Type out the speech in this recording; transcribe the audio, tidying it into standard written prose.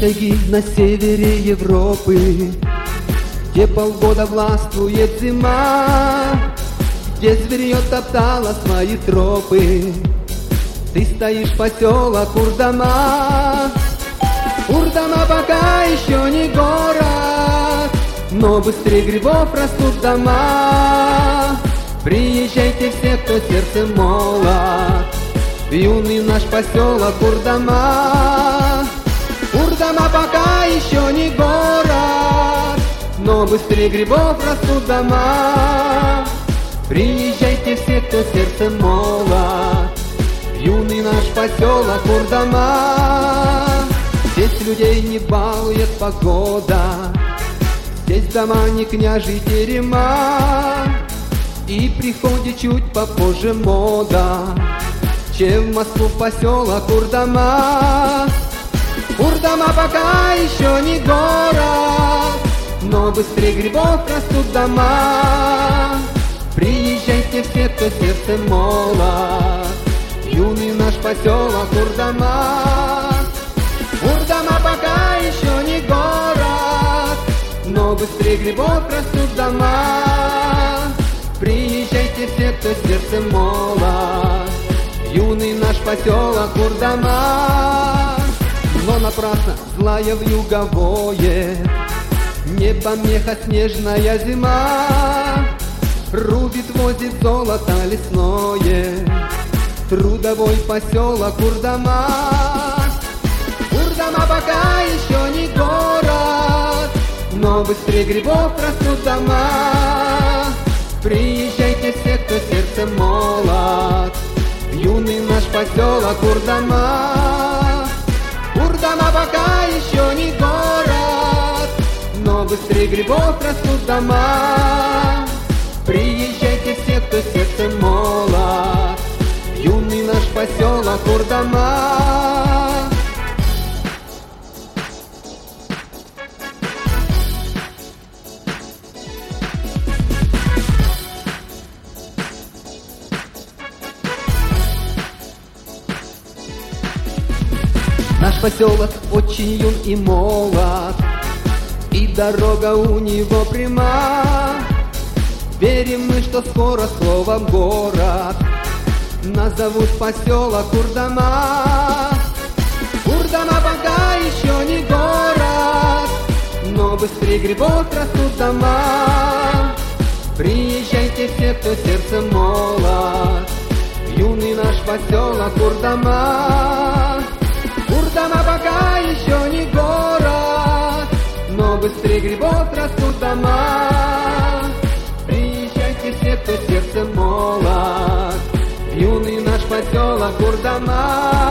тайги на севере Европы, где полгода властвует зима, где зверье топтало свои тропы. Ты стоишь, поселок Урдама. Урдама пока еще не город, но быстрее грибов растут дома. Приезжайте все, кто сердцем молод, в юный наш поселок Урдама. Урдама пока еще не город, но быстрее грибов растут дома. Приезжайте все, кто сердцем молод, в юный наш поселок Урдама. Здесь людей не балует погода, здесь дома не княжий терема, и приходит чуть попозже мода, чем в Москву в поселок Урдама. Урдама пока еще не город, но быстрее грибов растут дома. Приезжайте все, кто сердцем молод, юный наш поселок Урдама. Урдама пока еще не город, но быстрее грибов растут дома. Приезжайте все, кто сердцем молод, юный наш поселок Урдама. Но напрасно злая вьюговое, не помеха снежная зима, рубит, возит золото лесное, трудовой поселок Урдама. Урдама пока еще не город, но быстрее грибов растут дома. Приезжайте все, кто сердцем молод, в юный наш поселок Урдама. Урдама пока еще не город, но быстрее грибов растут дома. Приезжайте все, кто сердцем молод, в юный наш поселок Урдама. Наш поселок очень юн и молод, и дорога у него пряма. Верим мы, что скоро словом город назовут поселок Урдама. Урдама пока еще не город, но быстрее грибов растут дома. Приезжайте все, кто сердцем молод, в юный наш поселок Урдама. Урдама пока еще не город, но быстрее грибов растут дома. Приезжайте все, кто сердцем молод, в юный наш поселок Урдама.